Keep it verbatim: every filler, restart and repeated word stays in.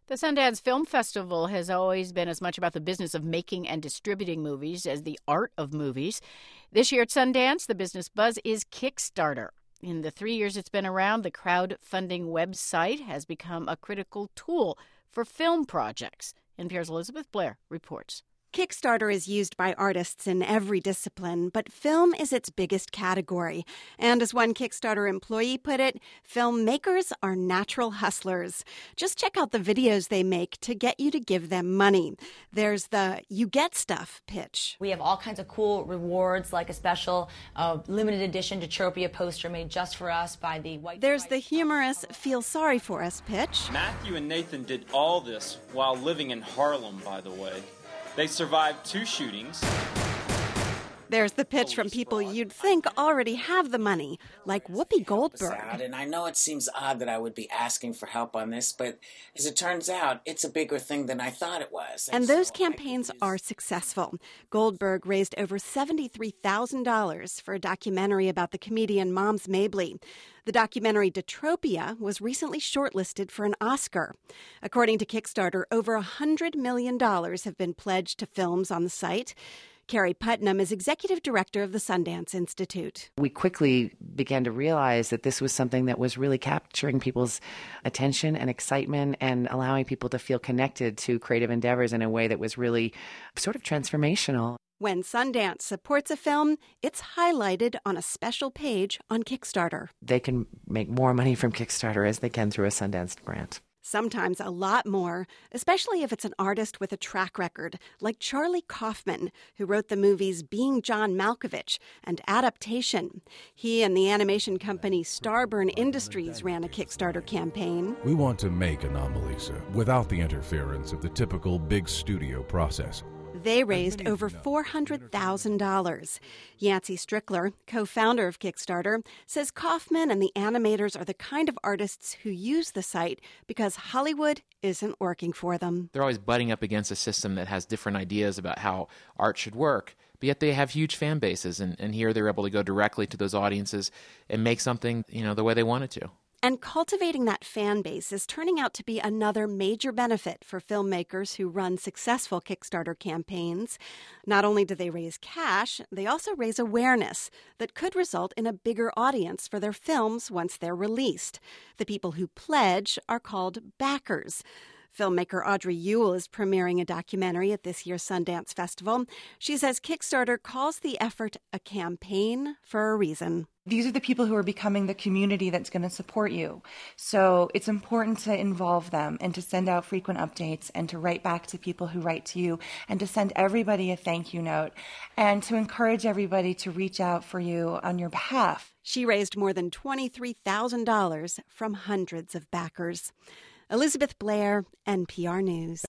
The Sundance Film Festival has always been as much about the business of making and distributing movies as the art of movies. This year at Sundance, the business buzz is Kickstarter. In the three years it's been around, the crowdfunding website has become a critical tool for film projects. N P R's Elizabeth Blair reports. Kickstarter is used by artists in every discipline, but film is its biggest category. And as one Kickstarter employee put it, filmmakers are natural hustlers. Just check out the videos they make to get you to give them money. There's the you get stuff pitch. We have all kinds of cool rewards, like a special uh, limited edition Detropia poster made just for us by the White... There's the humorous feel sorry for us pitch. Matthew and Nathan did all this while living in Harlem, by the way. They survived two shootings. There's the pitch from people you'd think already have the money, like Whoopi Goldberg. And I know it seems odd that I would be asking for help on this, but as it turns out, it's a bigger thing than I thought it was. And, and those so campaigns are successful. Goldberg raised over seventy-three thousand dollars for a documentary about the comedian Moms Mabley. The documentary Detropia was recently shortlisted for an Oscar. According to Kickstarter, over one hundred million dollars have been pledged to films on the site. Carrie Putnam is executive director of the Sundance Institute. We quickly began to realize that this was something that was really capturing people's attention and excitement and allowing people to feel connected to creative endeavors in a way that was really sort of transformational. When Sundance supports a film, it's highlighted on a special page on Kickstarter. They can make more money from Kickstarter as they can through a Sundance grant. Sometimes a lot more, especially if it's an artist with a track record, like Charlie Kaufman, who wrote the movies Being John Malkovich and Adaptation. He and the animation company Starburn Industries ran a Kickstarter campaign. We want to make Anomalisa without the interference of the typical big studio process. They raised over four hundred thousand dollars. Yancey Strickler, co-founder of Kickstarter, says Kaufman and the animators are the kind of artists who use the site because Hollywood isn't working for them. They're always butting up against a system that has different ideas about how art should work, but yet they have huge fan bases, and, and here they're able to go directly to those audiences and make something, you know, the way they wanted to. And cultivating that fan base is turning out to be another major benefit for filmmakers who run successful Kickstarter campaigns. Not only do they raise cash, they also raise awareness that could result in a bigger audience for their films once they're released. The people who pledge are called backers. Filmmaker Audrey Ewell is premiering a documentary at this year's Sundance Festival. She says Kickstarter calls the effort a campaign for a reason. These are the people who are becoming the community that's going to support you. So it's important to involve them and to send out frequent updates and to write back to people who write to you and to send everybody a thank you note and to encourage everybody to reach out for you on your behalf. She raised more than twenty-three thousand dollars from hundreds of backers. Elizabeth Blair, N P R News.